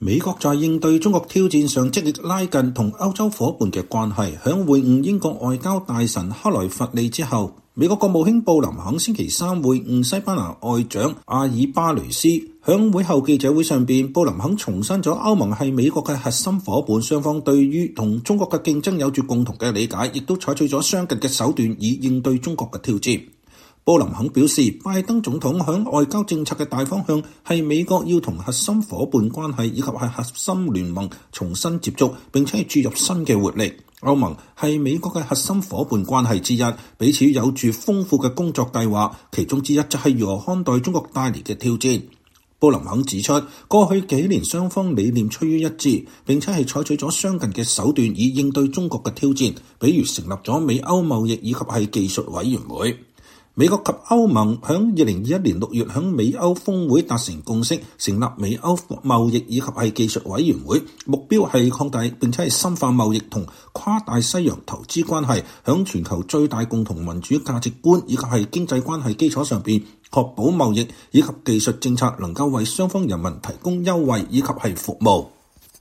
美國在應對中國挑戰上積極拉近同歐洲夥伴嘅關係。響會晤英國外交大臣克萊弗利之後，美國國務卿布林肯星期三會晤西班牙外長阿爾巴雷斯。響會後記者會上邊，布林肯重申咗歐盟係美國嘅核心夥伴，雙方對於同中國嘅競爭有住共同嘅理解，亦都採取咗相近嘅手段以應對中國嘅挑戰。布林肯表示，拜登總統響外交政策嘅大方向係美國要同核心夥伴關係以及係核心聯盟重新接觸，並且係注入新嘅活力。歐盟係美國嘅核心夥伴關係之一，彼此有住豐富嘅工作計劃，其中之一就係如何看待中國帶嚟嘅挑戰。布林肯指出，過去幾年雙方理念趨於一致，並且係採取咗相近嘅手段以應對中國嘅挑戰，比如成立咗美歐貿易以及係技術委員會。美國及歐盟喺2021年6月喺美歐峰會達成共識，成立美歐貿易以及係技術委員會，目標係擴大並且係深化貿易同跨大西洋投資關係，喺全球最大共同民主價值觀以及係經濟關係基礎上邊，確保貿易以及技術政策能夠為雙方人民提供優惠以及係服務。